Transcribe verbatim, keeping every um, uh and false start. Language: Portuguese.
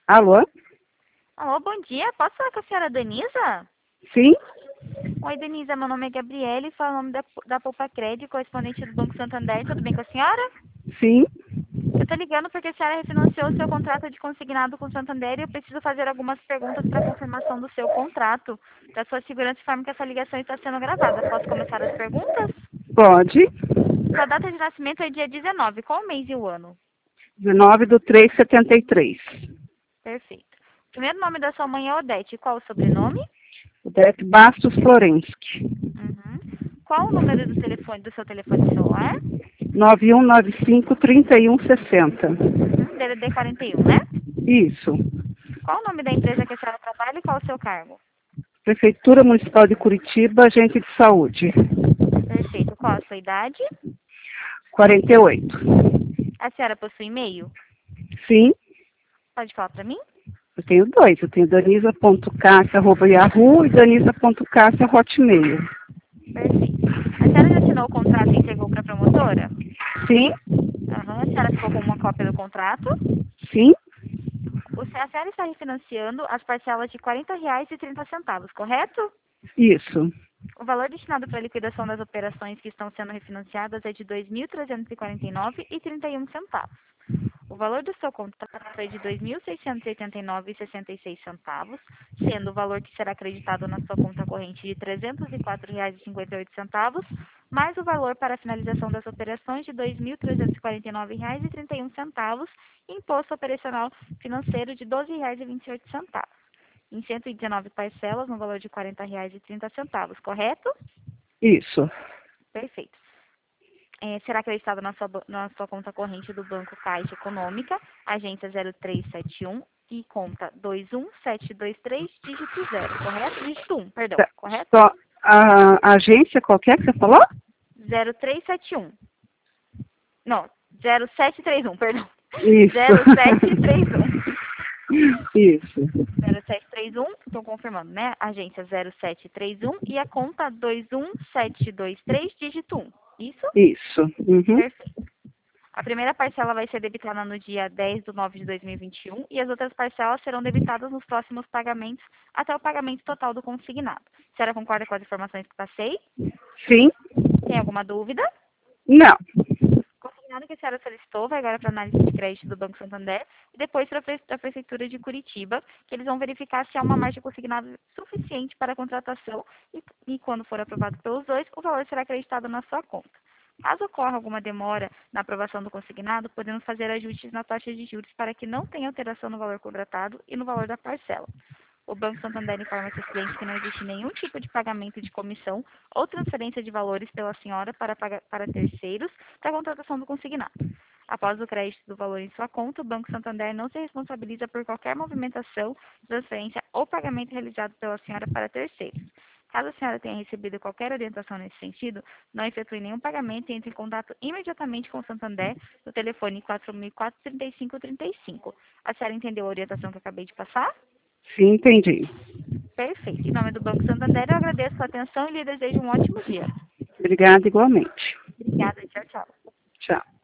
Alô? Alô, bom dia. Posso falar com a senhora Danisa? Sim? Oi, Danisa. Meu nome é Gabriele, falo o nome da, da Poupa Crédito, correspondente do Banco Santander. Tudo bem com a senhora? Sim? Eu tô ligando porque a senhora refinanciou o seu contrato de consignado com o Santander e eu preciso fazer algumas perguntas para confirmação do seu contrato. Para sua segurança, informe que essa ligação está sendo gravada. Posso começar as perguntas? Pode. Sua data de nascimento é dia dezenove. Qual o mês e o ano? dezenove do três de setenta e três. Perfeito. O primeiro nome da sua mãe é Odete. Qual o sobrenome? Odete Bastos Florensky. Uhum. Qual o número do telefone do seu telefone celular? nove um nove cinco, três um seis zero. Uhum. D D D quarenta e um, né? Isso. Qual o nome da empresa que a senhora trabalha e qual o seu cargo? Prefeitura Municipal de Curitiba, agente de saúde. Perfeito. Qual a sua idade? quarenta e oito. A senhora possui e-mail? Sim, Pode falar para mim? eu tenho dois. Eu tenho danisa ponto cassia arroba yahoo e danisa ponto cassia hotmail. Perfeito. A senhora já assinou o contrato e entregou para a promotora? Sim? Aham. A senhora ficou com uma cópia do contrato? Sim? O- A senhora está refinanciando as parcelas de quarenta reais e trinta centavos, correto? Isso. O valor destinado para a liquidação das operações que estão sendo refinanciadas é de dois mil trezentos e quarenta e nove reais e trinta e um centavos. O valor do seu contrato é de dois mil seiscentos e oitenta e nove reais e sessenta e seis centavos, sendo o valor que será acreditado na sua conta corrente de trezentos e quatro reais e cinquenta e oito centavos, mais o valor para a finalização das operações de dois mil trezentos e quarenta e nove reais e trinta e um centavos, e imposto operacional financeiro de doze reais e vinte e oito centavos. Em cento e dezenove parcelas, no valor de quarenta reais e trinta centavos, correto? Isso. Perfeito. É, será acreditado na sua, na sua conta corrente do Banco Caixa Econômica, agência zero três sete um e conta dois um sete dois três, dígito zero, correto? Dígito um, perdão, Tá. correto? Só a agência qualquer que você falou? zero três sete um. Não, zero sete três um, perdão. Isso. zero sete três um. Isso. zero sete três um, estou confirmando, né? Agência zero sete três um e a conta dois um sete dois três, dígito um. Isso? Isso. Uhum. Perfeito. A primeira parcela vai ser debitada no dia dez de nove de dois mil e vinte e um e as outras parcelas serão debitadas nos próximos pagamentos até o pagamento total do consignado. A senhora concorda com as informações que passei? Sim? Tem alguma dúvida? Não. O consignado que a senhora solicitou vai agora para a análise de crédito do Banco Santander e depois para a Prefeitura de Curitiba, que eles vão verificar se há uma margem consignada suficiente para a contratação e, e quando for aprovado pelos dois, o valor será acreditado na sua conta. Caso ocorra alguma demora na aprovação do consignado, podemos fazer ajustes na taxa de juros para que não tenha alteração no valor contratado e no valor da parcela. O Banco Santander informa seus clientes que não existe nenhum tipo de pagamento de comissão ou transferência de valores pela senhora para, para terceiros para a contratação do consignado. Após o crédito do valor em sua conta, o Banco Santander não se responsabiliza por qualquer movimentação, transferência ou pagamento realizado pela senhora para terceiros. Caso a senhora tenha recebido qualquer orientação nesse sentido, não efetue nenhum pagamento e entre em contato imediatamente com o Santander no telefone quatro mil e quatro, trinta e cinco, trinta e cinco. A senhora entendeu a orientação que eu acabei de passar? Sim, entendi. Perfeito. Em nome do Banco Santander, eu agradeço a atenção e lhe desejo um ótimo dia. Obrigada igualmente. Obrigada. Tchau, tchau. Tchau.